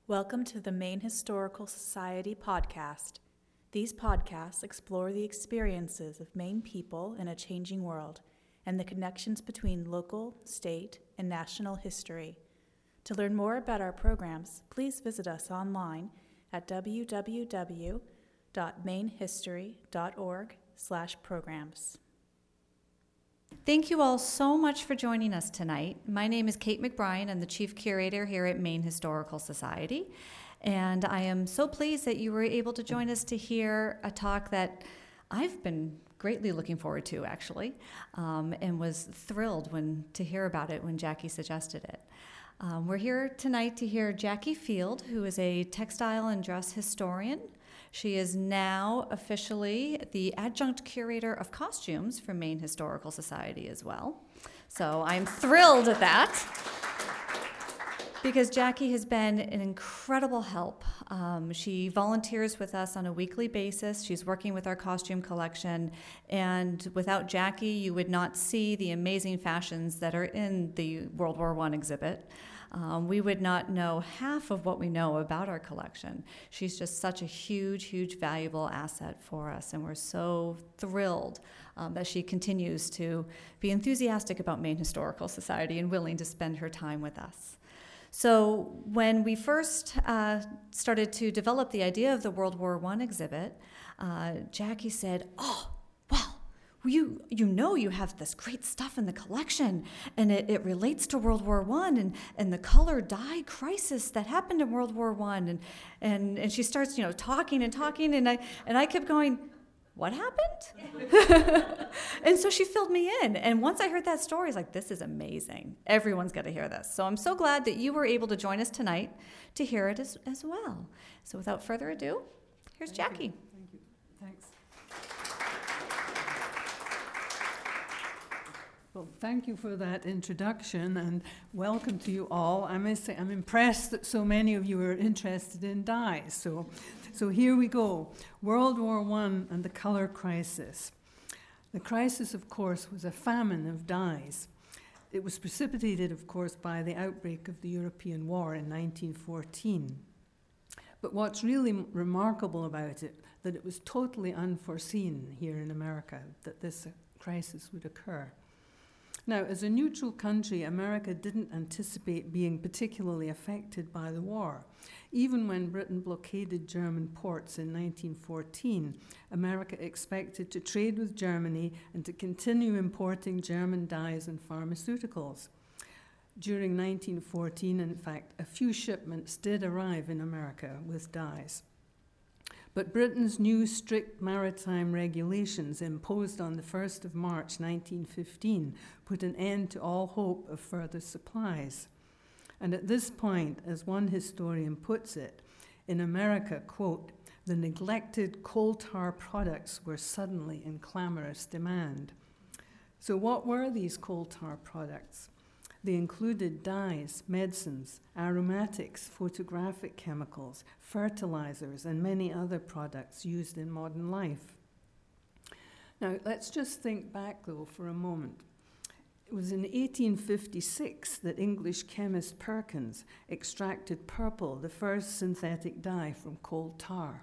Welcome to the Maine Historical Society podcast. These podcasts explore the experiences of Maine people in a changing world and the connections between local, state, and national history. To learn more about our programs, please visit us online at www.mainehistory.org/programs. Thank you all so much for joining us tonight. My name is Kate McBrien. I'm the Chief Curator here at Maine Historical Society. And I am so pleased that you were able to join us to hear a talk that I've been greatly looking forward to, actually, and was thrilled to hear about it when Jackie suggested it. We're here tonight to hear Jackie Field, who is a textile and dress historian. She is now officially the Adjunct Curator of Costumes for Maine Historical Society as well. So I'm thrilled at that because Jackie has been an incredible help. She volunteers with us on a weekly basis. She's working with our costume collection. And without Jackie, you would not see the amazing fashions that are in the World War I exhibit. We would not know half of what we know about our collection. She's just such a huge, huge valuable asset for us, and we're so thrilled that she continues to be enthusiastic about Maine Historical Society and willing to spend her time with us. So when we first started to develop the idea of the World War I exhibit, Jackie said, you know you have this great stuff in the collection, and it relates to World War I and the color dye crisis that happened in World War I. And she starts, talking, and I kept going, what happened? And so she filled me in. And once I heard that story, I was like, this is amazing. Everyone's got to hear this. So I'm so glad that you were able to join us tonight to hear it as well. So without further ado, here's Jackie. Thank you. Thanks. Well, thank you for that introduction, and welcome to you all. I must say I'm impressed that so many of you are interested in dyes. So here we go. World War I and the color crisis. The crisis, of course, was a famine of dyes. It was precipitated, of course, by the outbreak of the European War in 1914. But what's really remarkable about it, that it was totally unforeseen here in America that this crisis would occur. Now, as a neutral country, America didn't anticipate being particularly affected by the war. Even when Britain blockaded German ports in 1914, America expected to trade with Germany and to continue importing German dyes and pharmaceuticals. During 1914, in fact, a few shipments did arrive in America with dyes. But Britain's new strict maritime regulations imposed on the 1st of March 1915 put an end to all hope of further supplies. And at this point, as one historian puts it, in America, quote, the neglected coal tar products were suddenly in clamorous demand. So what were these coal tar products? They included dyes, medicines, aromatics, photographic chemicals, fertilizers, and many other products used in modern life. Now, let's just think back, though, for a moment. It was in 1856 that English chemist Perkins extracted purple, the first synthetic dye, from coal tar.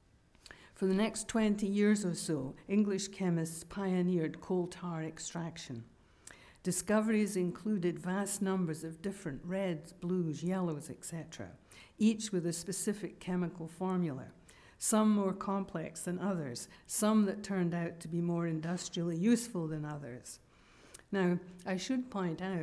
For the next 20 years or so, English chemists pioneered coal tar extraction. Discoveries included vast numbers of different reds, blues, yellows, etc., each with a specific chemical formula, some more complex than others, some that turned out to be more industrially useful than others. Now, I should point out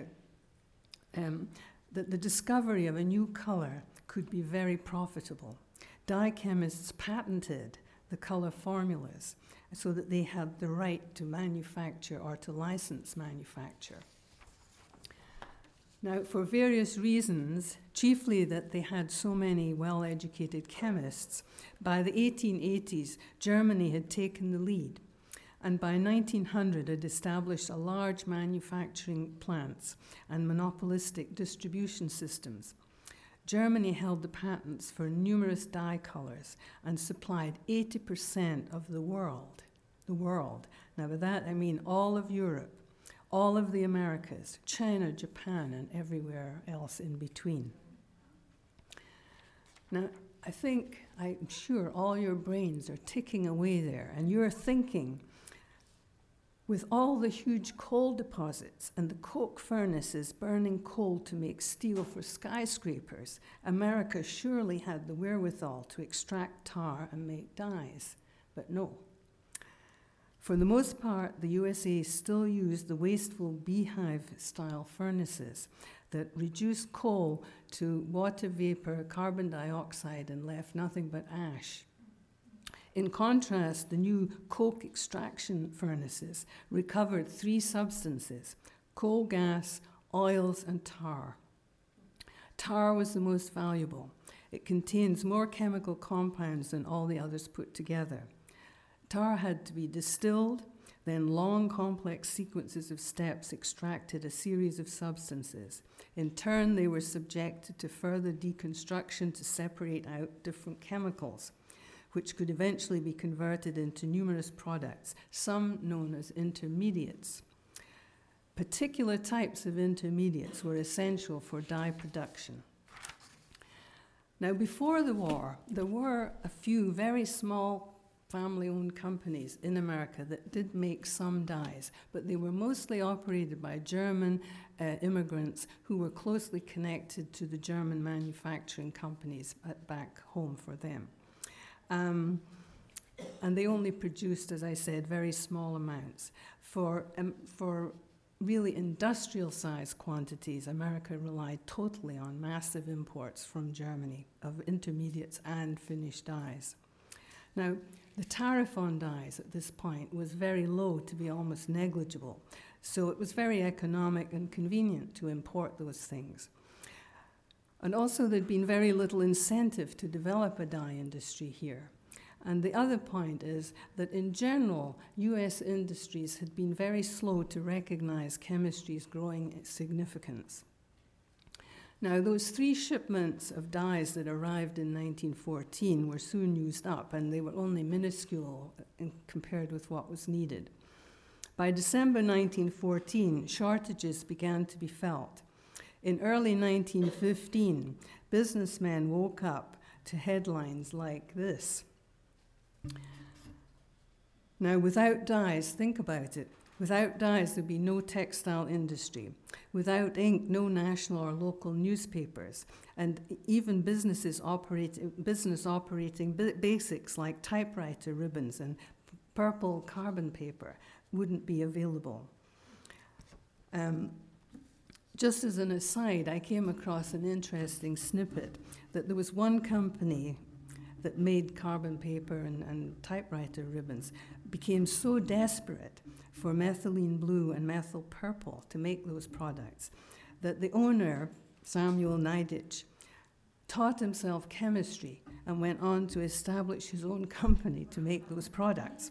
that the discovery of a new color could be very profitable. Dye chemists patented the color formulas so that they had the right to manufacture or to license manufacture. Now, for various reasons, chiefly that they had so many well-educated chemists, by the 1880s, Germany had taken the lead, and by 1900 had established a large manufacturing plants and monopolistic distribution systems. Germany held the patents for numerous dye colors and supplied 80% of the world. Now, by that I mean all of Europe, all of the Americas, China, Japan, and everywhere else in between. Now, I'm sure all your brains are ticking away there, and you're thinking, with all the huge coal deposits and the coke furnaces burning coal to make steel for skyscrapers, America surely had the wherewithal to extract tar and make dyes. But no. For the most part, the USA still used the wasteful beehive-style furnaces that reduced coal to water vapor, carbon dioxide, and left nothing but ash. In contrast, the new coke extraction furnaces recovered 3 substances: coal gas, oils, and tar. Tar was the most valuable. It contains more chemical compounds than all the others put together. Tar had to be distilled, then long, complex sequences of steps extracted a series of substances. In turn, they were subjected to further deconstruction to separate out different chemicals, which could eventually be converted into numerous products, some known as intermediates. Particular types of intermediates were essential for dye production. Now, before the war, there were a few very small family-owned companies in America that did make some dyes, but they were mostly operated by German immigrants who were closely connected to the German manufacturing companies back home for them. And they only produced, as I said, very small amounts. For really industrial-sized quantities, America relied totally on massive imports from Germany of intermediates and finished dyes. Now, the tariff on dyes at this point was very low, to be almost negligible, so it was very economic and convenient to import those things. And also, there'd been very little incentive to develop a dye industry here. And the other point is that in general, US industries had been very slow to recognize chemistry's growing significance. Now, those 3 shipments of dyes that arrived in 1914 were soon used up, and they were only minuscule compared with what was needed. By December 1914, shortages began to be felt. In early 1915, businessmen woke up to headlines like this. Now, without dyes, think about it. Without dyes, there'd be no textile industry. Without ink, no national or local newspapers. And even business operating basics like typewriter ribbons and purple carbon paper wouldn't be available. Just as an aside, I came across an interesting snippet that there was one company that made carbon paper and typewriter ribbons, became so desperate for methylene blue and methyl purple to make those products that the owner, Samuel Neidich, taught himself chemistry and went on to establish his own company to make those products.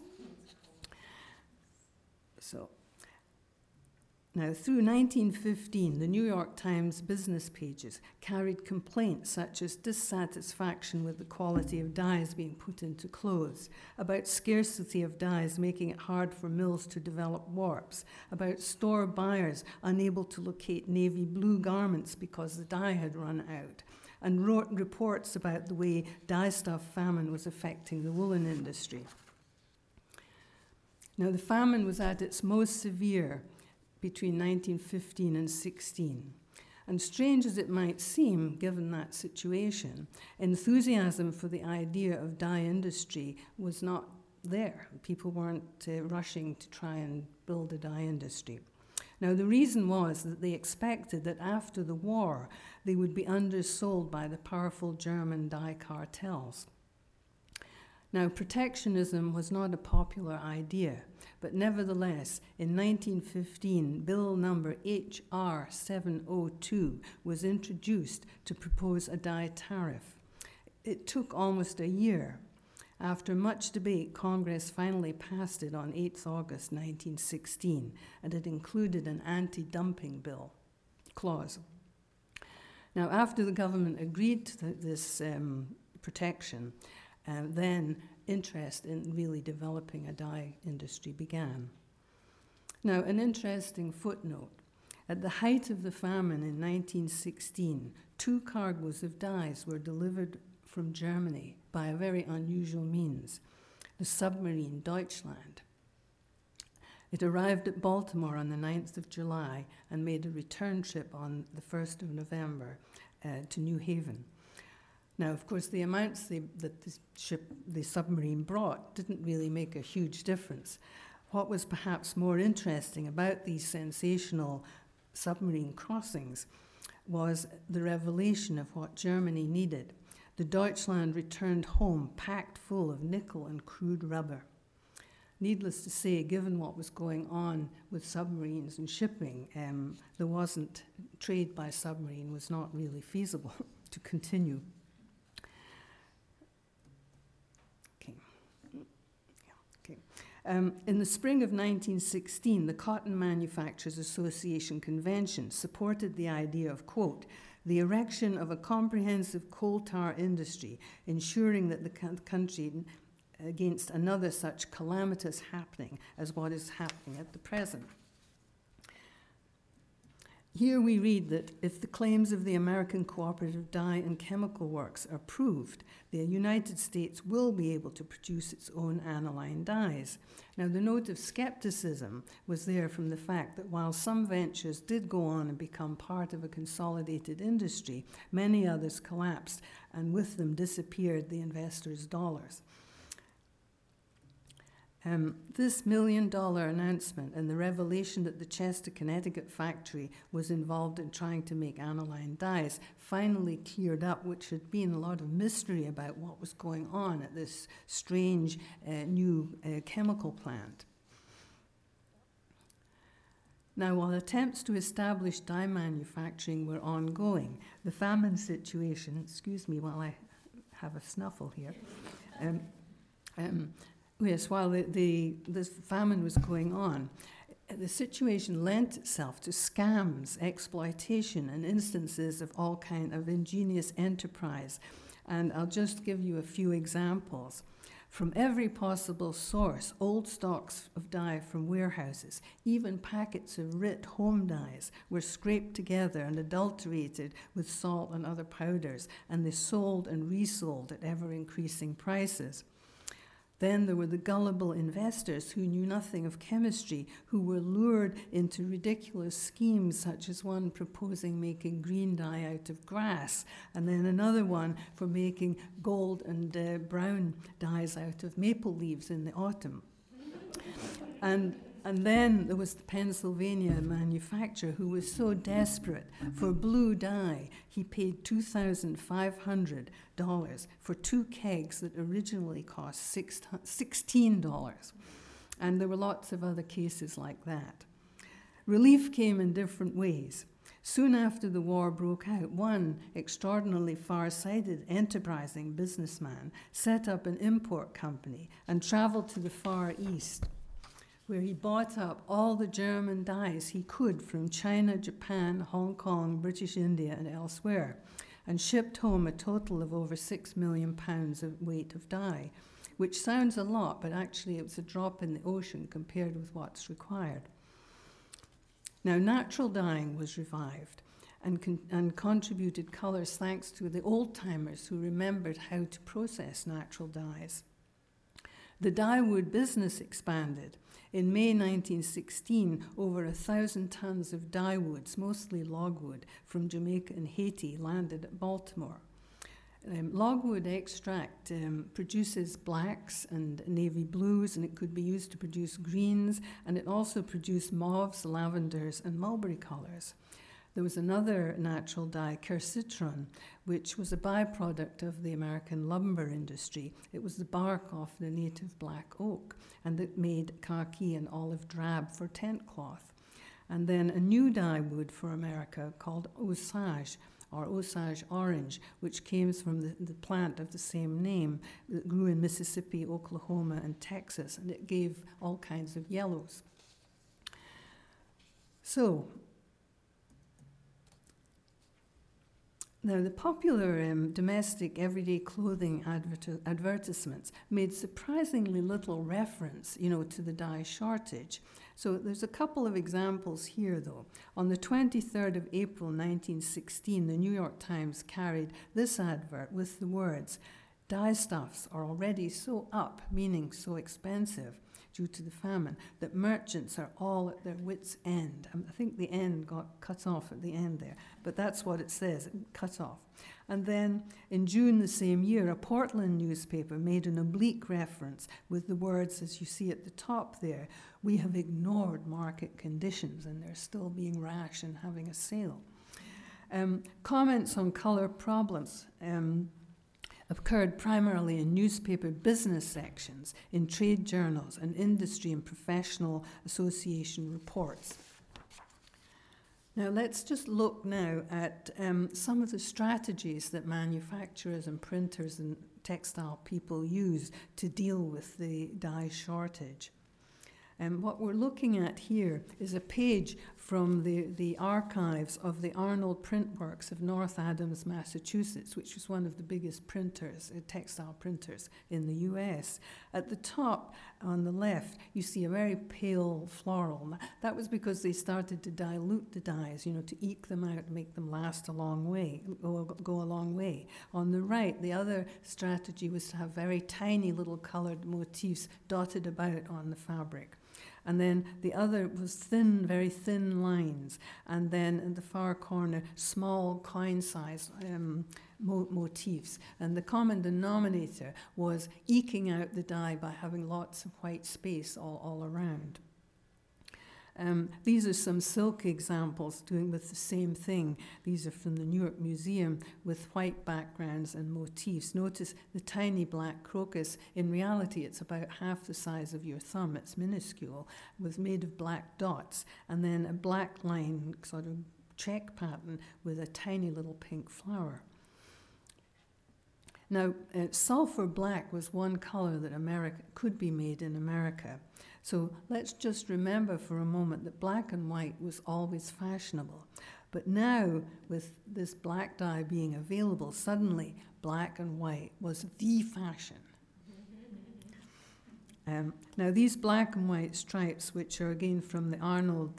So, now, through 1915, the New York Times business pages carried complaints such as dissatisfaction with the quality of dyes being put into clothes, about scarcity of dyes making it hard for mills to develop warps, about store buyers unable to locate navy blue garments because the dye had run out, and wrote reports about the way dye-stuff famine was affecting the woolen industry. Now, the famine was at its most severe between 1915 and 16. And strange as it might seem, given that situation, enthusiasm for the idea of dye industry was not there. People weren't rushing to try and build a dye industry. Now, the reason was that they expected that after the war, they would be undersold by the powerful German dye cartels. Now, protectionism was not a popular idea, but nevertheless, in 1915, Bill number HR 702 was introduced to propose a dye tariff. It took almost a year. After much debate, Congress finally passed it on 8th August 1916, and it included an anti-dumping bill clause. Now, after the government agreed to this protection, then interest in really developing a dye industry began. Now, an interesting footnote. At the height of the famine in 1916, 2 cargoes of dyes were delivered from Germany by a very unusual means, the submarine Deutschland. It arrived at Baltimore on the 9th of July and made a return trip on the 1st of November to New Haven. Now, of course, the amounts that the submarine brought didn't really make a huge difference. What was perhaps more interesting about these sensational submarine crossings was the revelation of what Germany needed. The Deutschland returned home packed full of nickel and crude rubber. Needless to say, given what was going on with submarines and shipping, trade by submarine was not really feasible to continue. In the spring of 1916, the Cotton Manufacturers Association convention supported the idea of, quote, the erection of a comprehensive coal tar industry, ensuring that the country against another such calamitous happening as what is happening at the present. Here we read that if the claims of the American Cooperative Dye and Chemical Works are proved, the United States will be able to produce its own aniline dyes. Now, the note of skepticism was there from the fact that while some ventures did go on and become part of a consolidated industry, many others collapsed, and with them disappeared the investors' dollars. This $1 million announcement and the revelation that the Chester, Connecticut factory was involved in trying to make aniline dyes finally cleared up, which had been a lot of mystery about what was going on at this strange new chemical plant. Now, while attempts to establish dye manufacturing were ongoing, the famine situation, excuse me while I have a snuffle here, yes, while this famine was going on, the situation lent itself to scams, exploitation, and instances of all kind of ingenious enterprise. And I'll just give you a few examples. From every possible source, old stocks of dye from warehouses, even packets of Rit home dyes, were scraped together and adulterated with salt and other powders, and they sold and resold at ever-increasing prices. Then there were the gullible investors who knew nothing of chemistry, who were lured into ridiculous schemes, such as one proposing making green dye out of grass, and then another one for making gold and brown dyes out of maple leaves in the autumn. And then there was the Pennsylvania manufacturer who was so desperate for blue dye, he paid $2,500 for 2 kegs that originally cost $16. And there were lots of other cases like that. Relief came in different ways. Soon after the war broke out, one extraordinarily far-sighted, enterprising businessman set up an import company and traveled to the Far East, where he bought up all the German dyes he could from China, Japan, Hong Kong, British India, and elsewhere, and shipped home a total of over 6 million pounds of weight of dye, which sounds a lot, but actually it was a drop in the ocean compared with what's required. Now, natural dyeing was revived and contributed colours thanks to the old-timers who remembered how to process natural dyes. The dyewood business expanded. In May 1916, over 1,000 tons of dyewoods, mostly logwood, from Jamaica and Haiti landed at Baltimore. Logwood extract produces blacks and navy blues, and it could be used to produce greens, and it also produced mauves, lavenders, and mulberry colours. There was another natural dye, quercitron, which was a byproduct of the American lumber industry. It was the bark off the native black oak, and it made khaki and olive drab for tent cloth. And then a new dye wood for America called Osage, or Osage orange, which came from the plant of the same name that grew in Mississippi, Oklahoma, and Texas, and it gave all kinds of yellows. So, now, the popular domestic everyday clothing advertisements made surprisingly little reference, to the dye shortage. So there's a couple of examples here, though. On the 23rd of April 1916, the New York Times carried this advert with the words, "Dyestuffs are already so up," meaning so expensive due to the famine, that merchants are all at their wits' end. I think the end got cut off at the end there, but that's what it says, cut off. And then in June the same year, a Portland newspaper made an oblique reference with the words, as you see at the top there, "We have ignored market conditions and they're still being rash and having a sale." Comments on colour problems occurred primarily in newspaper business sections, in trade journals, and industry and professional association reports. Now let's just look now at some of the strategies that manufacturers and printers and textile people use to deal with the dye shortage. And what we're looking at here is a page from the archives of the Arnold Print Works of North Adams, Massachusetts, which was one of the biggest printers, textile printers in the US. At the top, on the left, you see a very pale floral. That was because they started to dilute the dyes, to eke them out and make them last a long way, go a long way. On the right, the other strategy was to have very tiny little colored motifs dotted about on the fabric. And then the other was thin, very thin lines. And then in the far corner, small coin-sized motifs. And the common denominator was eking out the dye by having lots of white space all around. These are some silk examples doing with the same thing. These are from the New York Museum with white backgrounds and motifs. Notice the tiny black crocus. In reality, it's about half the size of your thumb. It's minuscule, was made of black dots, and then a black line sort of check pattern with a tiny little pink flower. Now, sulfur black was one color that could be made in America. So let's just remember for a moment that black and white was always fashionable. But now, with this black dye being available, suddenly black and white was the fashion. Now, these black and white stripes, which are again from the Arnold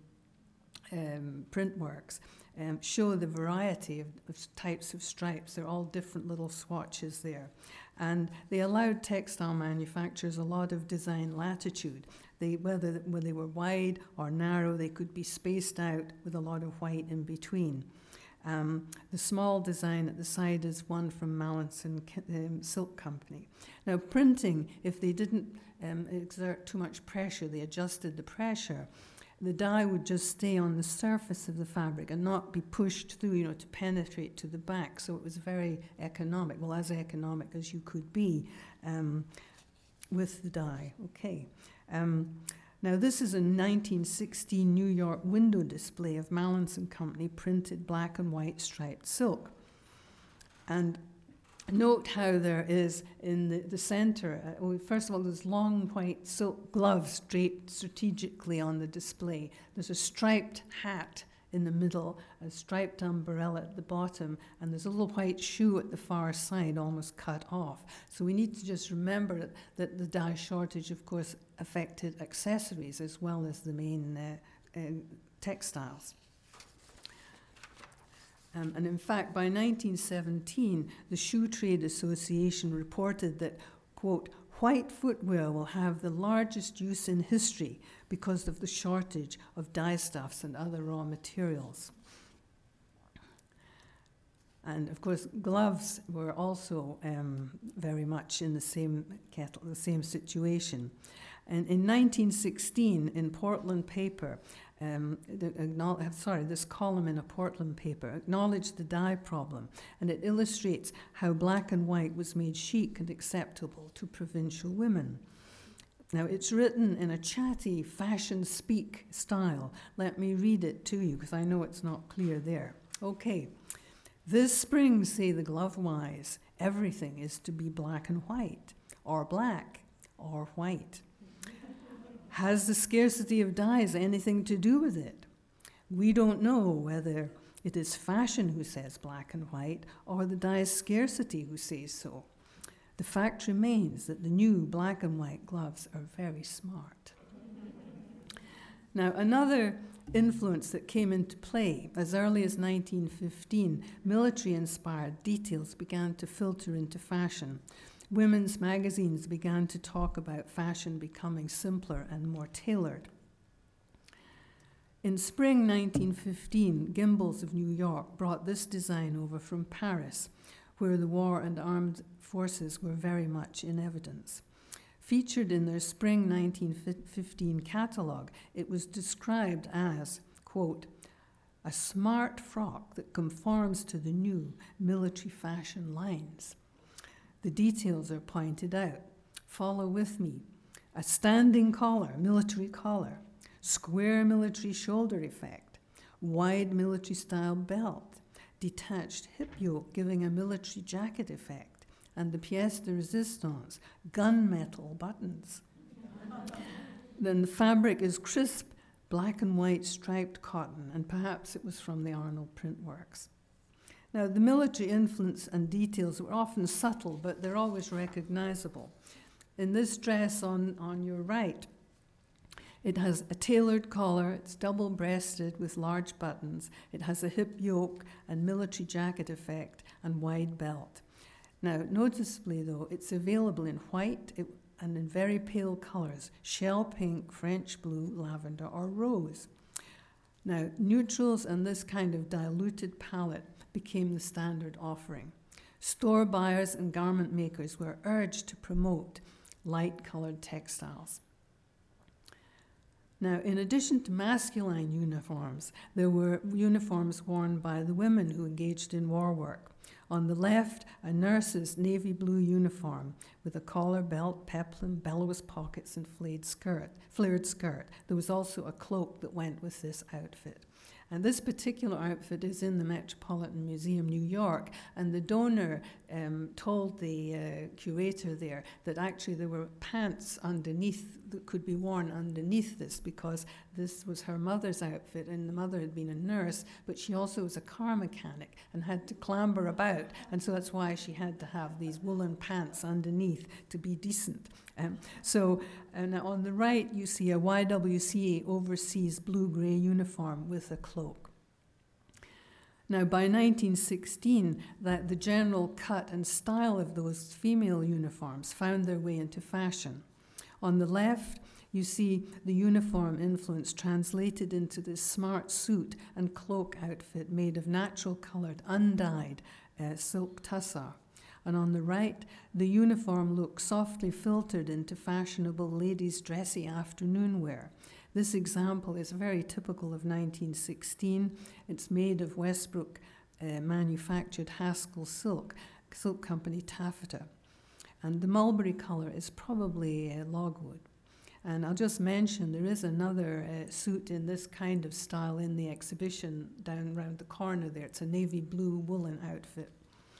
print works, show the variety of types of stripes. They're all different little swatches there. And they allowed textile manufacturers a lot of design latitude. Whether they were wide or narrow, they could be spaced out with a lot of white in between. The small design at the side is one from Mallinson Silk Company. Now, printing, if they didn't exert too much pressure, they adjusted the pressure, the dye would just stay on the surface of the fabric and not be pushed through, to penetrate to the back. So it was very economic, well, as economic as you could be with the dye. Okay. Now, this is a 1916 New York window display of Mallinson Company printed black and white striped silk. And note how there is in the center, first of all, there's long white silk gloves draped strategically on the display. There's a striped hat in the middle, a striped umbrella at the bottom, and there's a little white shoe at the far side, almost cut off. So we need to just remember that the dye shortage, of course, affected accessories as well as the main textiles. And in fact, by 1917, the Shoe Trade Association reported that, quote, "White footwear will have the largest use in history because of the shortage of dyestuffs and other raw materials." And of course, gloves were also very much in the same situation. And in 1916, in Portland paper, this column in a Portland paper acknowledged the dye problem, and it illustrates how black and white was made chic and acceptable to provincial women. Now, it's written in a chatty, fashion-speak style. Let me read it to you, because I know it's not clear there. Okay. "This spring, say the glove-wise, everything is to be black and white, or black, or white. Has the scarcity of dyes anything to do with it? We don't know whether it is fashion who says black and white or the dye's scarcity who says so. The fact remains that the new black and white gloves are very smart." Now, another influence that came into play as early as 1915, military-inspired details began to filter into fashion. Women's magazines began to talk about fashion becoming simpler and more tailored. In spring 1915, Gimbels of New York brought this design over from Paris, where the war and armed forces were very much in evidence. Featured in their spring 1915 catalogue, it was described as, quote, a smart frock that conforms to the new military fashion lines. The details are pointed out. Follow with me. A standing collar, military collar, square military shoulder effect, wide military style belt, detached hip yoke giving a military jacket effect, and the pièce de résistance, gunmetal buttons. Then the fabric is crisp, black and white striped cotton, and perhaps it was from the Arnold Printworks. Now, the military influence and details were often subtle, but they're always recognizable. In this dress on your right, it has a tailored collar, it's double-breasted with large buttons, it has a hip yoke and military jacket effect and wide belt. Now, noticeably though, it's available in white and in very pale colours, shell pink, French blue, lavender or rose. Now, neutrals and this kind of diluted palette became the standard offering. Store buyers and garment makers were urged to promote light-coloured textiles. Now, in addition to masculine uniforms, there were uniforms worn by the women who engaged in war work. On the left, a nurse's navy blue uniform with a collar, belt, peplum, bellows pockets, and flared skirt. There was also a cloak that went with this outfit. And this particular outfit is in the Metropolitan Museum, New York, and the donor told the curator there that actually there were pants underneath that could be worn underneath this, because this was her mother's outfit, and the mother had been a nurse, but she also was a car mechanic and had to clamber about, and so that's why she had to have these woolen pants underneath to be decent. And on the right, you see a YWCA overseas blue-grey uniform with a cloak. Now, by 1916, the general cut and style of those female uniforms found their way into fashion. On the left, you see the uniform influence translated into this smart suit and cloak outfit made of natural-coloured, undyed silk tussar. And on the right, the uniform look softly filtered into fashionable ladies' dressy afternoon wear. This example is very typical of 1916. It's made of Westbrook manufactured Haskell silk company taffeta. And the mulberry colour is probably logwood. And I'll just mention there is another suit in this kind of style in the exhibition down around the corner there. It's a navy blue woolen outfit.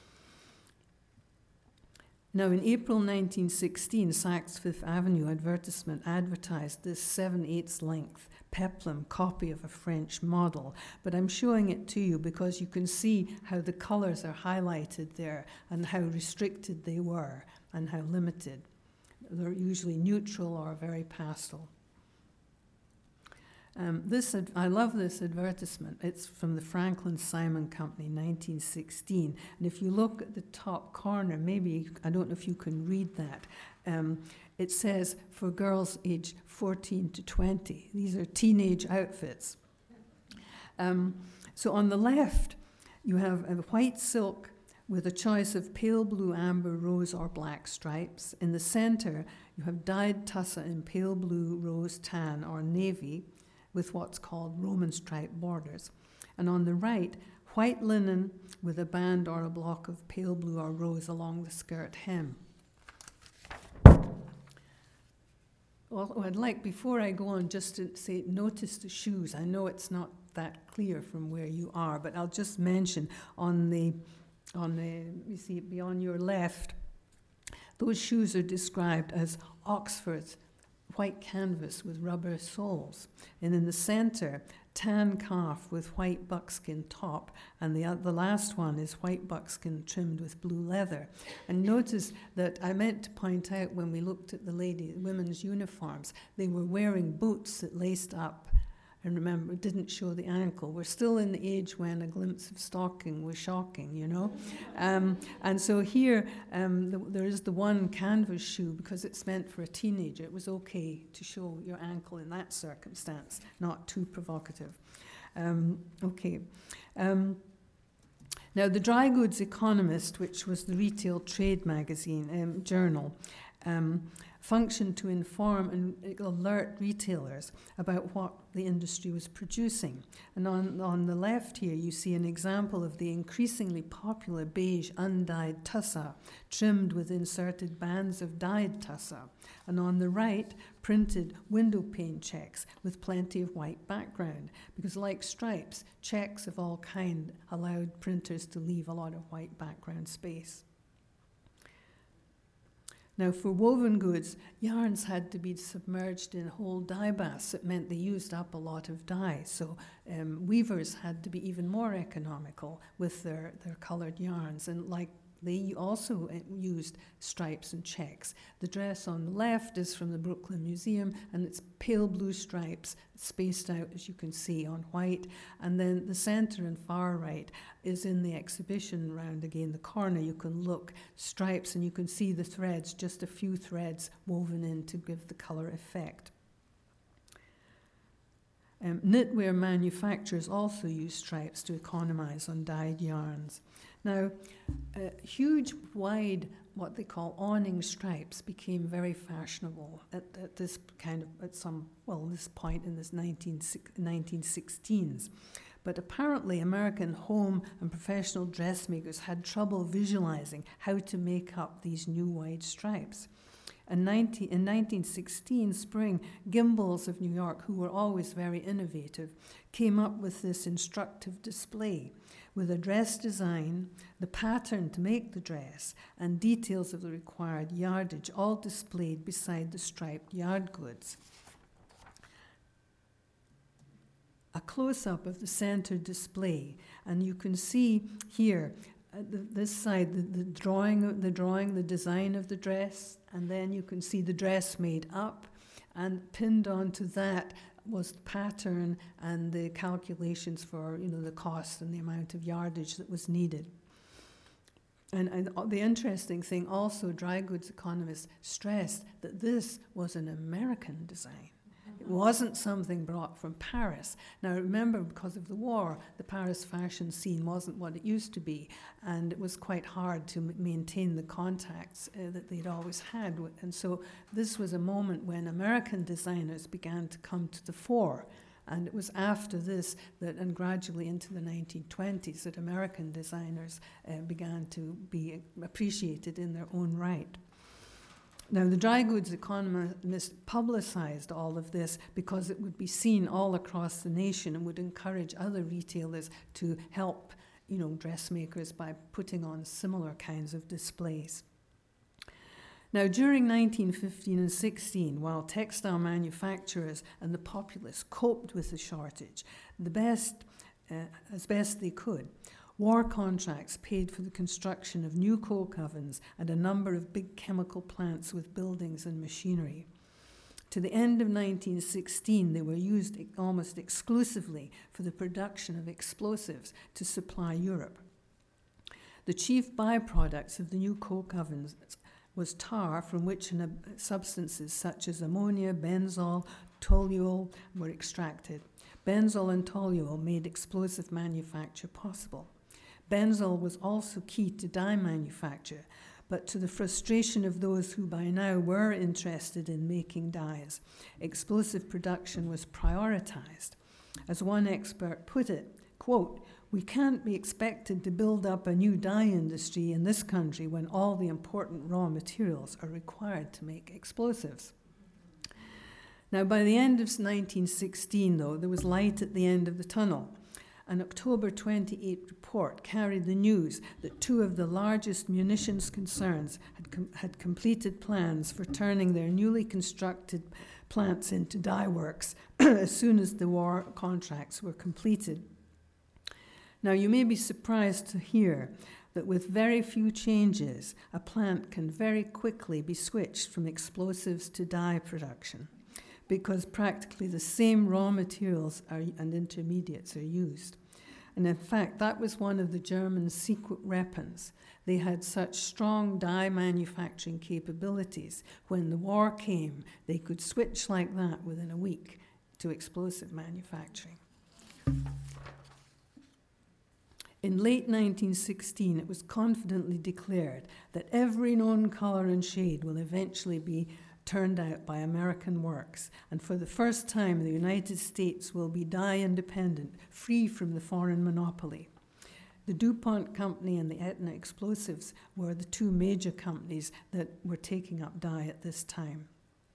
Now, in April 1916, Saks Fifth Avenue advertisement advertised this 7/8 length peplum copy of a French model, but I'm showing it to you because you can see how the colours are highlighted there and how restricted they were and how limited. They're usually neutral or very pastel. I love this advertisement. It's from the Franklin Simon Company, 1916. And if you look at the top corner, maybe, I don't know if you can read that, it says for girls aged 14 to 20. These are teenage outfits. So on the left, you have a white silk with a choice of pale blue, amber, rose, or black stripes. In the center, you have dyed tussar in pale blue, rose, tan, or navy, with what's called Roman stripe borders. And on the right, white linen with a band or a block of pale blue or rose along the skirt hem. Well, I'd like, before I go on, just to say, notice the shoes. I know it's not that clear from where you are, but I'll just mention you see, beyond your left, those shoes are described as Oxford's white canvas with rubber soles. And in the center, tan calf with white buckskin top, and the last one is white buckskin trimmed with blue leather. And notice that I meant to point out when we looked at the women's uniforms, they were wearing boots that laced up And remember, it didn't show the ankle. We're still in the age when a glimpse of stocking was shocking, you know. And so here, there is the one canvas shoe because it's meant for a teenager. It was okay to show your ankle in that circumstance, not too provocative. Okay. Now, the Dry Goods Economist, which was the retail trade magazine journal, functioned to inform and alert retailers about what the industry was producing. And on the left here, you see an example of the increasingly popular beige undyed tussa, trimmed with inserted bands of dyed tussa. And on the right, printed window pane checks with plenty of white background, because like stripes, checks of all kind allowed printers to leave a lot of white background space. Now, for woven goods, yarns had to be submerged in whole dye baths. It meant they used up a lot of dye. So weavers had to be even more economical with their coloured yarns. And like they also used stripes and checks. The dress on the left is from the Brooklyn Museum, and it's pale blue stripes spaced out, as you can see, on white. And then the centre and far right is in the exhibition round again, the corner. You can look, stripes, and you can see the threads, just a few threads woven in to give the colour effect. Knitwear manufacturers also use stripes to economize on dyed yarns. Now, huge, wide, what they call awning stripes became very fashionable at this kind of, this point in this 1916s. But apparently American home and professional dressmakers had trouble visualizing how to make up these new wide stripes. In 1916 spring, Gimbels of New York, who were always very innovative, came up with this instructive display with a dress design, the pattern to make the dress, and details of the required yardage, all displayed beside the striped yard goods. A close-up of the center display, and you can see here this side, the drawing, the design of the dress, and then you can see the dress made up, and pinned onto that was the pattern and the calculations for, the cost and the amount of yardage that was needed. And the interesting thing also, Dry Goods Economist stressed that this was an American design. It wasn't something brought from Paris. Now remember, because of the war, the Paris fashion scene wasn't what it used to be, and it was quite hard to maintain the contacts that they'd always had. And so this was a moment when American designers began to come to the fore. And it was after this that, and gradually into the 1920s, that American designers began to be appreciated in their own right. Now, the Dry Goods Economist publicized all of this because it would be seen all across the nation and would encourage other retailers to help, dressmakers by putting on similar kinds of displays. Now, during 1915 and 16, while textile manufacturers and the populace coped with the shortage as best they could, war contracts paid for the construction of new coke ovens and a number of big chemical plants with buildings and machinery. To the end of 1916, they were used almost exclusively for the production of explosives to supply Europe. The chief byproducts of the new coke ovens was tar, from which substances such as ammonia, benzol, toluol were extracted. Benzol and toluol made explosive manufacture possible. Benzol was also key to dye manufacture, but to the frustration of those who by now were interested in making dyes, explosive production was prioritized. As one expert put it, quote, "We can't be expected to build up a new dye industry in this country when all the important raw materials are required to make explosives." Now, by the end of 1916, though, there was light at the end of the tunnel. An October 28 report carried the news that two of the largest munitions concerns had completed plans for turning their newly constructed plants into dye works as soon as the war contracts were completed. Now, you may be surprised to hear that with very few changes, a plant can very quickly be switched from explosives to dye production. because practically the same raw materials and intermediates are used. And in fact, that was one of the Germans' secret weapons. They had such strong dye manufacturing capabilities. When the war came, they could switch like that within a week to explosive manufacturing. In late 1916, it was confidently declared that every known color and shade will eventually be turned out by American works, and for the first time the United States will be dye independent, free from the foreign monopoly. The DuPont company and the Aetna Explosives were the two major companies that were taking up dye at this time.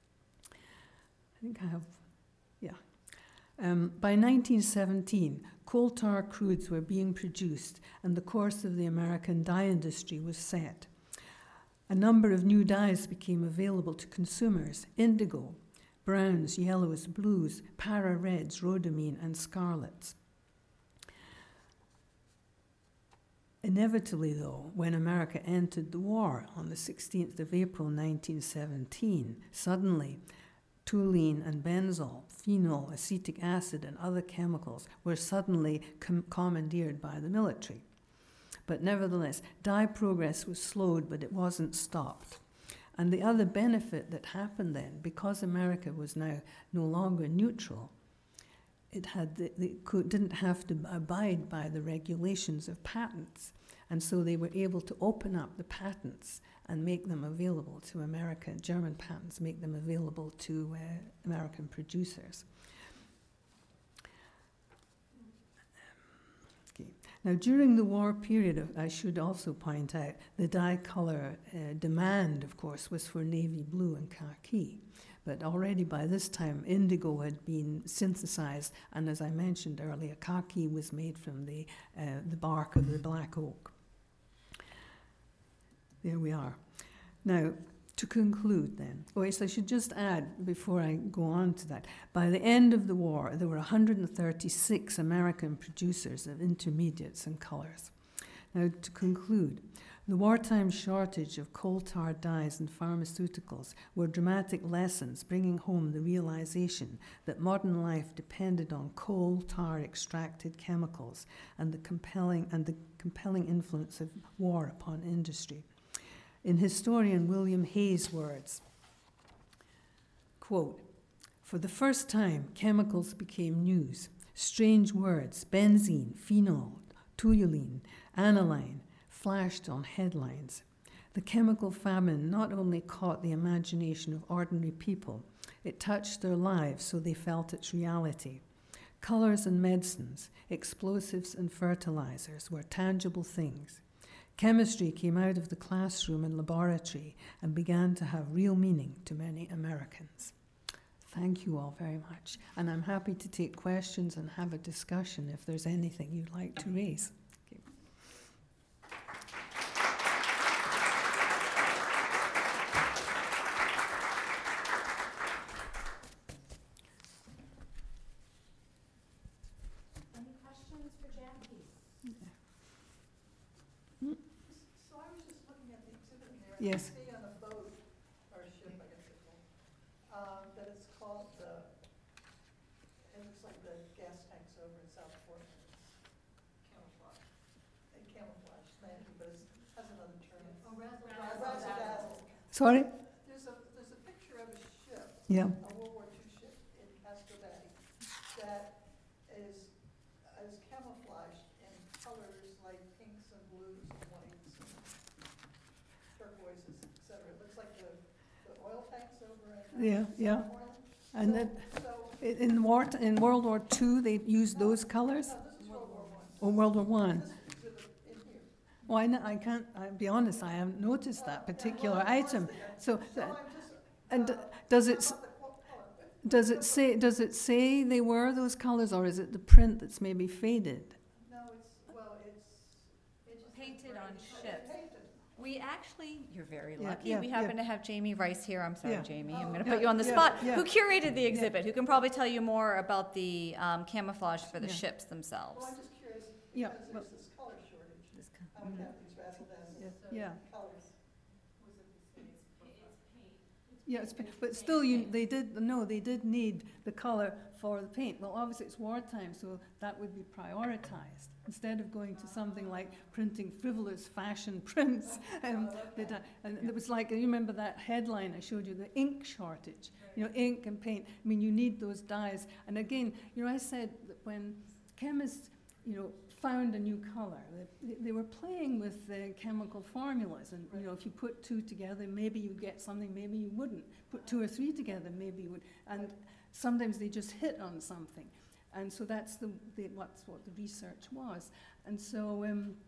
I think I have, yeah. By 1917, coal tar crudes were being produced and the course of the American dye industry was set. A number of new dyes became available to consumers: indigo, browns, yellows, blues, para reds, rhodamine, and scarlets. Inevitably, though, when America entered the war on the 16th of April 1917, suddenly toluene and benzol, phenol, acetic acid, and other chemicals were suddenly commandeered by the military. But nevertheless, dye progress was slowed, but it wasn't stopped. And the other benefit that happened then, because America was now no longer neutral, it didn't have to abide by the regulations of patents. And so they were able to open up the patents and make them available to German patents, make them available to American producers. Now, during the war period, I should also point out, the dye color demand, of course, was for navy blue and khaki. But already by this time, indigo had been synthesized, and as I mentioned earlier, khaki was made from the bark of the black oak. There we are. Now, to conclude then, yes, I should just add, before I go on to that, by the end of the war, there were 136 American producers of intermediates and colors. Now, to conclude, the wartime shortage of coal tar dyes and pharmaceuticals were dramatic lessons, bringing home the realization that modern life depended on coal tar extracted chemicals and the compelling influence of war upon industry. In historian William Hay's words, quote, "For the first time, chemicals became news. Strange words, benzene, phenol, toluene, aniline, flashed on headlines. The chemical famine not only caught the imagination of ordinary people, it touched their lives so they felt its reality. Colors and medicines, explosives and fertilizers were tangible things. Chemistry came out of the classroom and laboratory and began to have real meaning to many Americans." Thank you all very much. And I'm happy to take questions and have a discussion if there's anything you'd like to raise. Okay. Any questions for Jackie? So I was just looking at the exhibit here. Yes. I see on a boat, or a ship, I guess it's called, that it's called the, it looks like the gas tanks over in South Portland. It's camouflage. Camouflage, thank you, but it has another term. Oh, razzle-dazzle. Sorry? There's a picture of a ship, Yeah. a World War II ship in Cascabel that is camouflaged in colors like pinks and blues and whites and turquoises, et cetera. It looks like the oil tanks over in Yeah. Portland. And then So, in World War II, they used those colors? no, this is World War I. Or World War One? This exhibit in here. Well, I can't, I'll be honest, I haven't noticed that particular item. So, So I'm just, and does it, about the color. does it say they were those colors, or is it the print that's maybe faded? No, it's Painted on ships. painted. We actually, you're very Yeah, lucky. yeah, We happen to have Jamie Rice here. I'm sorry, Yeah. Jamie. I'm going to Yeah, put you on the yeah, spot. yeah. Who curated the exhibit? Who can probably tell you more about the camouflage for the Yeah. ships themselves? Well, I'm just curious, Yeah, because well- there's this color shortage. This co- I would have these razzle-dazzle Yeah. colors. Yeah, but still, they did need the colour for the paint. Well, obviously it's wartime, so that would be prioritised. Instead of going to something like printing frivolous fashion prints, and it was like, you remember that headline I showed you, the ink shortage, you know, ink and paint. I mean, you need those dyes. And again, you know, I said that when chemists, you know, found a new colour, they were playing with the chemical formulas, and you know, if you put two together, maybe you get something, maybe you wouldn't. Put two or three together, maybe you would. And sometimes they just hit on something, and so that's what the research was. And so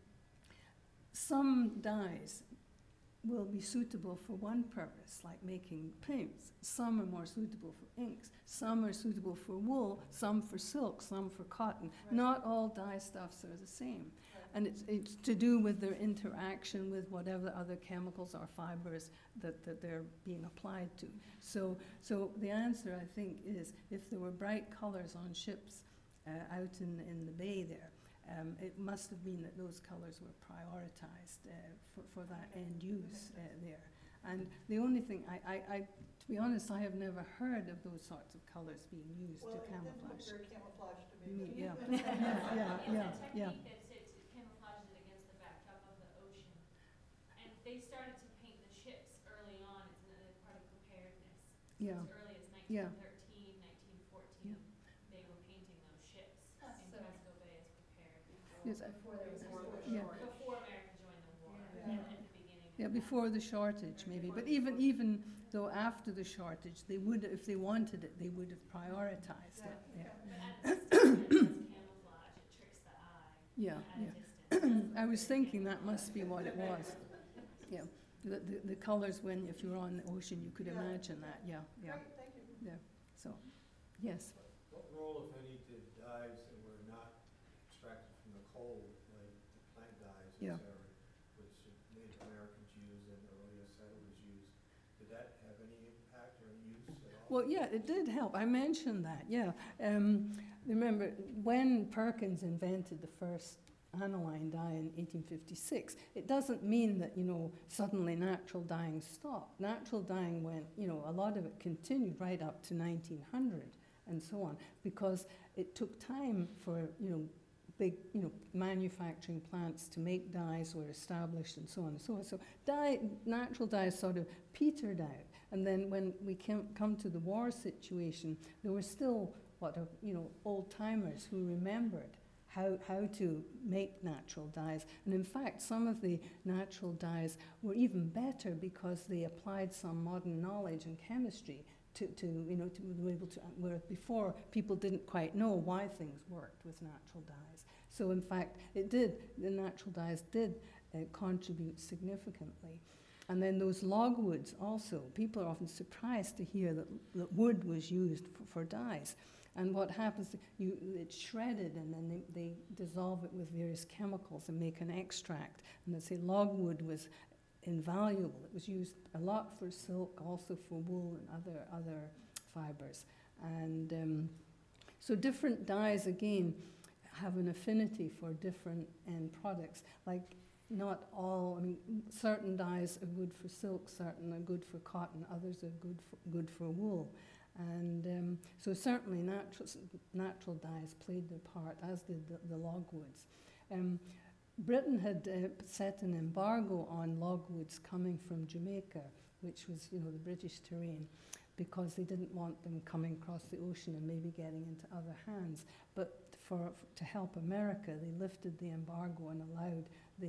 some dyes will be suitable for one purpose, like making paints. Some are more suitable for inks. Some are suitable for wool, some for silk, some for cotton. Right. Not all dye stuffs are the same. Right. And it's to do with their interaction with whatever other chemicals or fibers that they're being applied to. So the answer, I think, is if there were bright colors on ships out in the bay there, it must have been that those colours were prioritised for that end use there. And the only thing, to be honest, I have never heard of those sorts of colours being used to camouflage. Well, it didn't look very camouflage to me. Yeah. Yeah. It camouflages it against the backdrop of the ocean. And they started to paint the ships early on as a part of preparedness. Yeah. As early as 1913, Yeah. 1914, Yeah. they were painting those ships in Casco Bay as prepared. Yes, Before America joined the war, Yeah. at the beginning. Yeah, before the shortage, maybe. But even though after the shortage, they would, if they wanted it, they would have prioritised it. Yeah. But at this time, it does camouflage, it tricks the eye Yeah, at yeah. a distance. I was thinking that must be what it was. Yeah, the colours when, if you were on the ocean, you could imagine that. Yeah, yeah, Great, thank you. yeah. So, yes. What role, if any, did dyes that were not extracted from the coal, like the plant dyes, Yeah. et cetera, which Native Americans used and earlier settlers used, did that have any impact or any use at all? Well, yeah, it did help. I mentioned that, yeah. Remember, when Perkins invented the first aniline dye in 1856, it doesn't mean that, you know, suddenly natural dyeing stopped. Natural dyeing went, you know, a lot of it continued right up to 1900 and so on, because it took time for, you know, big, you know, manufacturing plants to make dyes were established and so on and so on. So natural dyes sort of petered out. And then when we come to the war situation, there were still, you know, old-timers who remembered how to make natural dyes. And in fact, some of the natural dyes were even better because they applied some modern knowledge in chemistry to be able to, where before people didn't quite know why things worked with natural dyes. So in fact, the natural dyes did contribute significantly. And then those logwoods also, people are often surprised to hear that wood was used for dyes. And what happens, it's shredded and then they dissolve it with various chemicals and make an extract. And they say logwood was invaluable. It was used a lot for silk, also for wool and other fibers. And so different dyes, again, have an affinity for different end products. Like not all, I mean, certain dyes are good for silk, certain are good for cotton, others are good for wool. And so certainly natural dyes played their part, as did the logwoods. Britain had set an embargo on logwoods coming from Jamaica, which was, you know, the British terrain, because they didn't want them coming across the ocean and maybe getting into other hands. But to help America, they lifted the embargo and allowed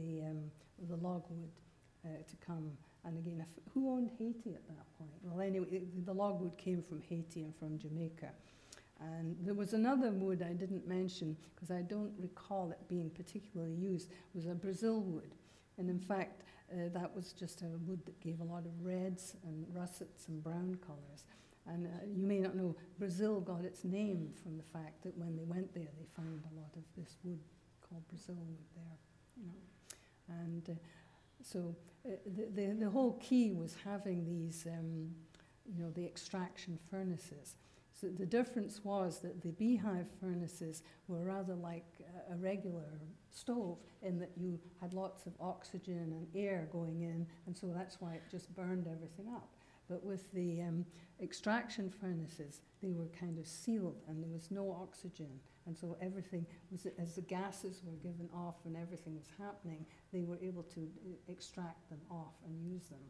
the logwood to come. And again, who owned Haiti at that point? Well, anyway, the logwood came from Haiti and from Jamaica. And there was another wood I didn't mention, because I don't recall it being particularly used, was a Brazil wood. And in fact, that was just a wood that gave a lot of reds and russets and brown colors. And you may not know, Brazil got its name from the fact that when they went there, they found a lot of this wood called Brazil wood there, you know. And so the whole key was having these, you know, the extraction furnaces. So the difference was that the beehive furnaces were rather like a regular stove in that you had lots of oxygen and air going in, and so that's why it just burned everything up. But with the extraction furnaces, they were kind of sealed and there was no oxygen. And so everything was, as the gases were given off and everything was happening, they were able to extract them off and use them.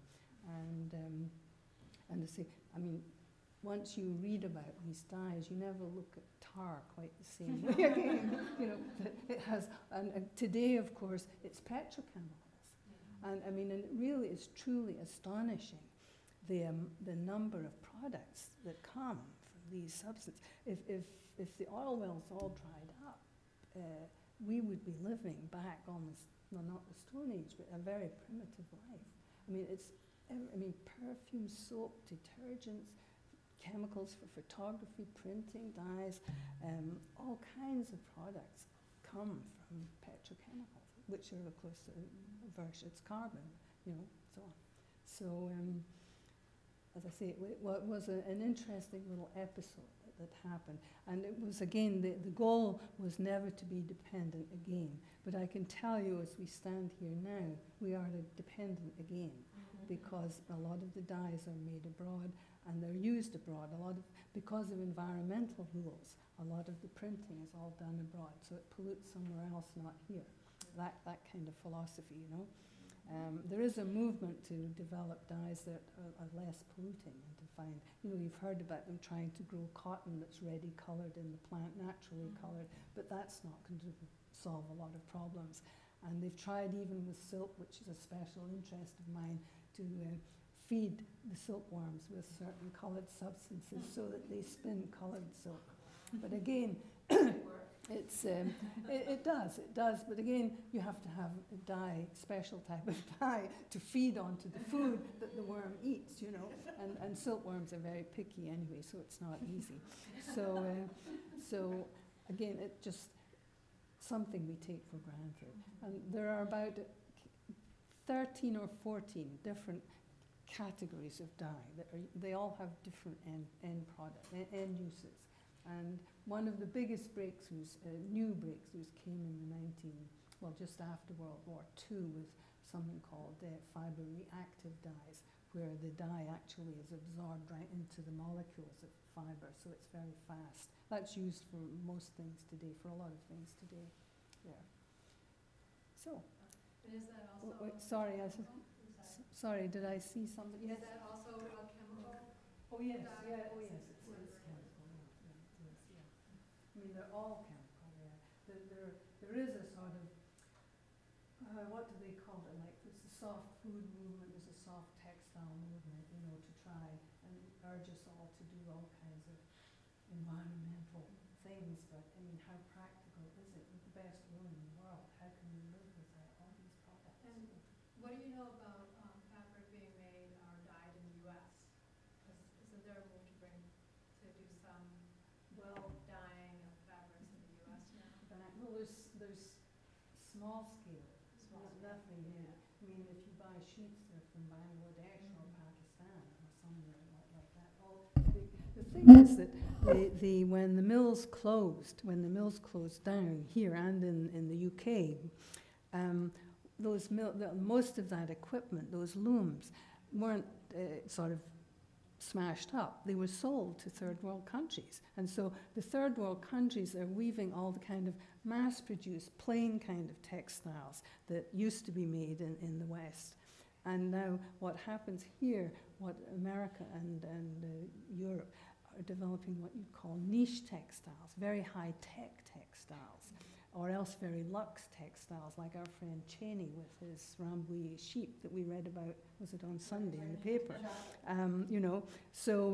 And to say, I mean, once you read about these dyes, you never look at tar quite the same way again. You know, it has, and today, of course, it's petrochemicals. And I mean, and it really is truly astonishing the number of products that come from these substances. If the oil wells all dried up, we would be living back almost, well, not the Stone Age, but a very primitive life. I mean, perfume, soap, detergents, chemicals for photography, printing, dyes, all kinds of products come from petrochemicals, which are, of course, it's carbon, you know, so on. So, as I say, it was an interesting little episode that happened. And it was, again, the goal was never to be dependent again. But I can tell you, as we stand here now, we are dependent again, because a lot of the dyes are made abroad and they're used abroad. Because of environmental rules, a lot of the printing is all done abroad, so it pollutes somewhere else, not here. That kind of philosophy, you know. There is a movement to develop dyes that are less polluting and to find, you know, you've heard about them trying to grow cotton that's ready coloured in the plant, naturally coloured, but that's not going to solve a lot of problems. And they've tried even with silk, which is a special interest of mine, to feed the silkworms with certain coloured substances so that they spin coloured silk. But again, it does, but again, you have to have a dye, special type of dye, to feed onto the food that the worm eats, you know, and silkworms are very picky anyway, so it's not easy. So again, it's just something we take for granted. And there are about 13 or 14 different categories of dye. They all have different end uses. And one of the biggest breakthroughs, new breakthroughs, came in the just after World War II, with something called fiber reactive dyes, where the dye actually is absorbed right into the molecules of fiber, so it's very fast. That's used for most things today, for a lot of things today. Yeah. So. And is that also? Sorry, sorry. Did I see something? Yes. Is that also a chemical? Oh yes. Dye? Yeah. Oh yes. It's chemical. Yeah. I mean, they're all chemical. Yeah. There is a sort of what do they call it? Like there's a soft food movement. There's a soft textile movement. You know, to try and urge us all to do all kinds of environmental things. But I mean, how practical is it? With the best will in the world, how can we live without all these products? And what do you know about fabric being made or dyed in the U.S.? Isn't there a move to do some dyeing of fabrics in the U.S. now? Well, there's small scale. Nothing here. I mean, if you buy sheets, they're from Bangladesh or Pakistan or somewhere like that. The thing is that when the mills closed down here and in the UK, most of that equipment, those looms, weren't sort of smashed up. They were sold to third world countries. And so the third world countries are weaving all the kind of mass-produced, plain kind of textiles that used to be made in the West. And now what happens here, what America and Europe are developing what you'd call niche textiles, very high-tech textiles, or else very luxe textiles, like our friend Cheney with his Rambouillet sheep that we read about, was it on Sunday in the paper? You know, so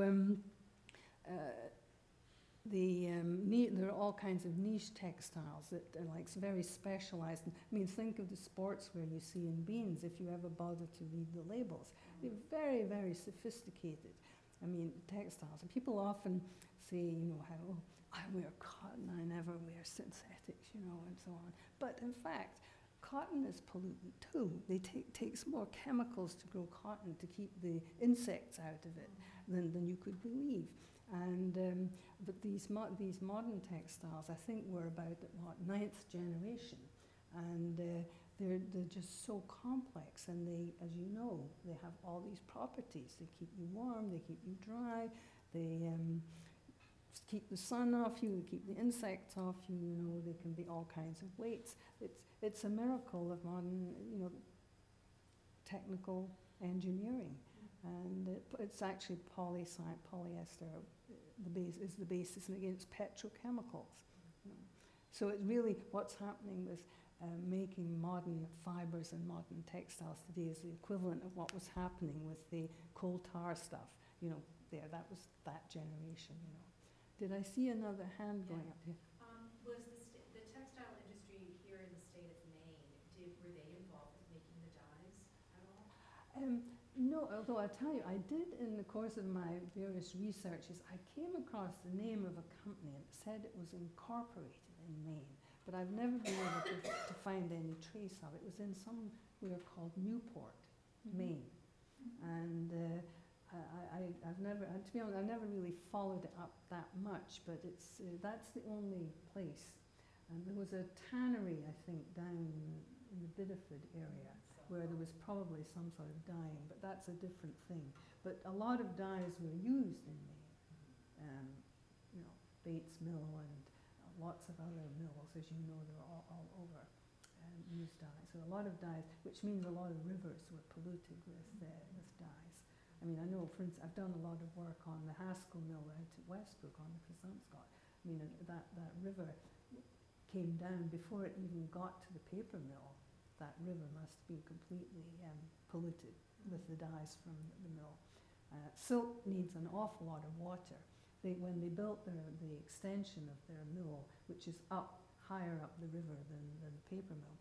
there are all kinds of niche textiles that are like very specialized. I mean, think of the sportswear you see in Beans, if you ever bother to read the labels. They're very, very sophisticated. I mean, textiles. And people often say, you know, how, oh, I wear cotton, I never wear synthetics, you know, and so on. But in fact, cotton is pollutant too. They takes more chemicals to grow cotton to keep the insects out of it than you could believe. And but these modern textiles, I think, were about what, 9th generation, and they're just so complex, and they, as you know, they have all these properties. They keep you warm, they keep you dry, they keep the sun off you, they keep the insects off you. You know, they can be all kinds of weights. It's a miracle of modern, you know, technical engineering, and it's actually polyester. Is the basis, and again, it's petrochemicals. You know. So it's really what's happening with making modern fibers and modern textiles today is the equivalent of what was happening with the coal tar stuff. You know, that was that generation. You know. Did I see another hand going up here? Was the textile industry here in the state of Maine, were they involved with making the dyes at all? No, although I tell you, I did in the course of my various researches, I came across the name of a company and it said it was incorporated in Maine, but I've never been able to find any trace of it. It was in somewhere called Newport, Maine, and I've never, to be honest, I've never really followed it up that much, but it's that's the only place. And there was a tannery, I think, down in the Biddeford area, where there was probably some sort of dyeing, but that's a different thing. But a lot of dyes were used in Maine. You know, Bates Mill and lots of other mills, as you know, they're all over, used dyes. So a lot of dyes, which means a lot of rivers were polluted with dyes. I mean, I know, for instance, I've done a lot of work on the Haskell Mill out at Westbrook on the Penobscot. I mean, that river came down before it even got to the paper mill. That river must be completely polluted with the dyes from the mill. Silk needs an awful lot of water. When they built the extension of their mill, which is up higher up the river than the paper mill,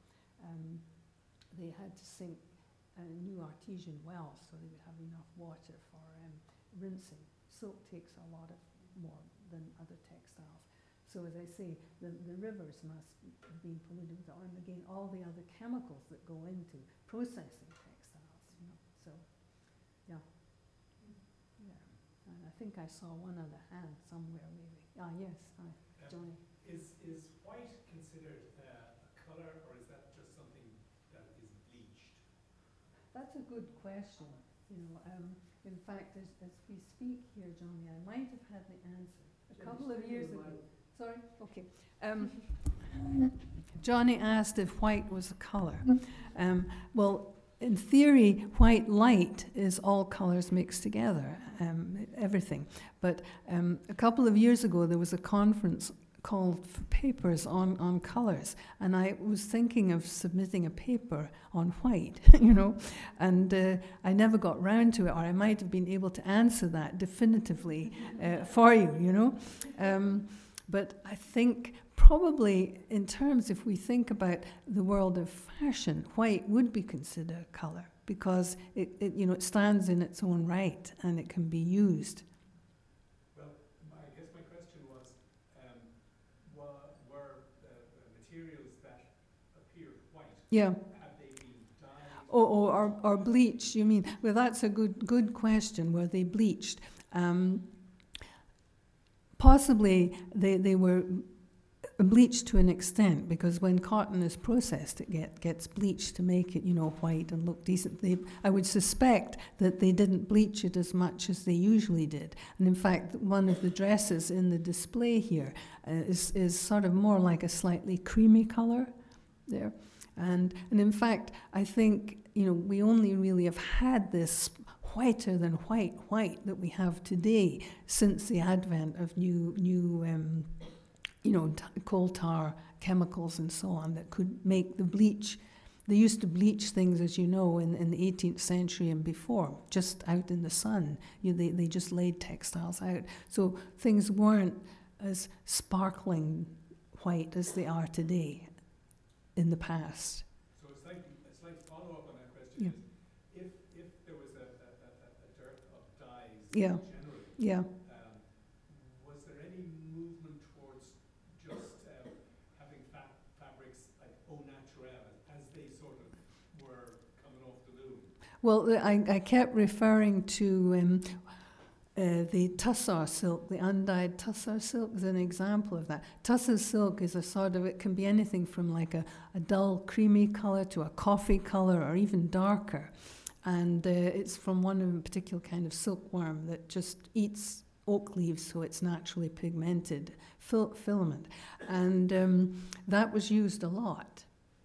they had to sink new artesian wells so they would have enough water for rinsing. Silk takes a lot of more than other textiles. So as I say, the rivers must be polluted with, and again, all the other chemicals that go into processing textiles, you know. So, yeah. And I think I saw one other hand somewhere, maybe. Ah, yes, hi, Johnny. Is white considered a colour, or is that just something that is bleached? That's a good question. You know, in fact, as we speak here, Johnny, I might have had the answer a couple of years ago. Sorry? Okay. Johnny asked if white was a colour. Well, in theory, white light is all colours mixed together, everything. But a couple of years ago, there was a conference called for papers on colours, and I was thinking of submitting a paper on white, you know, and I never got round to it, or I might have been able to answer that definitively for you, you know. But I think probably in terms, if we think about the world of fashion, white would be considered a colour because it you know, it stands in its own right and it can be used. Well, I guess my question was, were the materials that appeared white, Yeah. had they been dyed? Or bleached, you mean? Well, that's a good question. Were they bleached? Possibly they were bleached to an extent, because when cotton is processed, it gets bleached to make it, you know, white and look decent. I would suspect that they didn't bleach it as much as they usually did. And in fact, one of the dresses in the display here is sort of more like a slightly creamy color there. And in fact, I think, you know, we only really have had this whiter than white that we have today since the advent of new you know, coal tar chemicals and so on that could make the bleach. They used to bleach things, as you know, in the 18th century and before, just out in the sun. They just laid textiles out. So things weren't as sparkling white as they are today in the past. So a slight follow-up on that question Yeah. is, if there was a dearth of dyes Yeah. generally, Yeah. was there any movement towards just having fabrics like au naturel, as they sort of were coming off the loom? Well, I kept referring to the tussar silk, the undyed tussar silk is an example of that. Tussar silk is a sort of, it can be anything from like a dull creamy colour to a coffee colour or even darker. And it's from one particular kind of silkworm that just eats oak leaves, so it's naturally pigmented filament. And that was used a lot.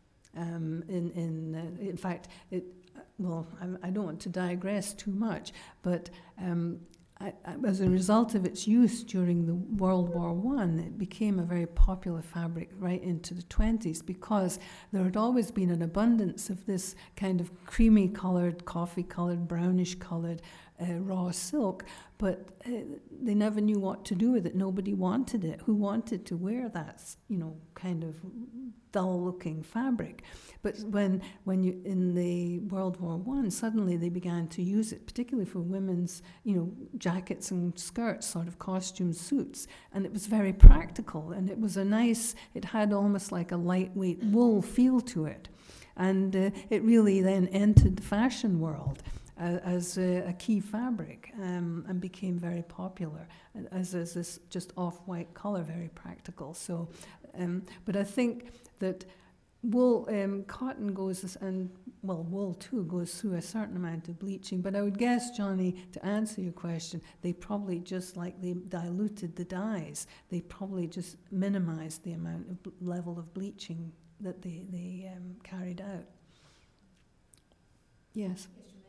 In fact, I don't want to digress too much, but as a result of its use during the World War I, it became a very popular fabric right into the 20s, because there had always been an abundance of this kind of creamy coloured, coffee coloured, brownish coloured raw silk, but they never knew what to do with it. Nobody wanted it. Who wanted to wear that, kind of dull-looking fabric? But when you in the World War I, suddenly they began to use it, particularly for women's, jackets and skirts, sort of costume suits, and it was very practical, and it was it had almost like a lightweight wool feel to it, and it really then entered the fashion world as a key fabric, and became very popular as this just off-white colour, very practical. So, but I think that wool, cotton goes, wool too goes through a certain amount of bleaching. But I would guess, Johnny, to answer your question, they probably just like they diluted the dyes. They probably just minimised the amount of level of bleaching that they carried out. Yes.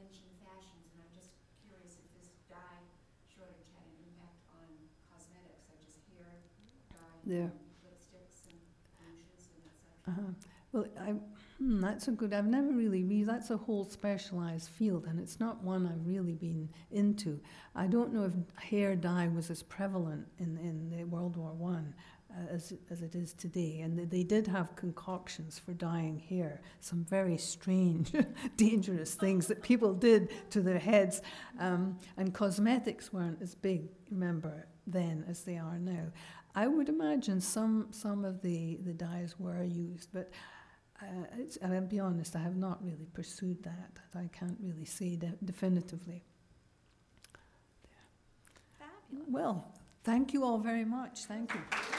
There. Lipsticks and rouges and Well, that's a good. I've never really that's a whole specialised field, and it's not one I've really been into. I don't know if hair dye was as prevalent in the World War I as it is today, and they did have concoctions for dyeing hair. Some very strange, dangerous things that people did to their heads, and cosmetics weren't as big, remember, then as they are now. I would imagine some of the dyes were used, but I'll be honest, I have not really pursued that. I can't really say definitively. Fabulous. Well, thank you all very much. Thank you.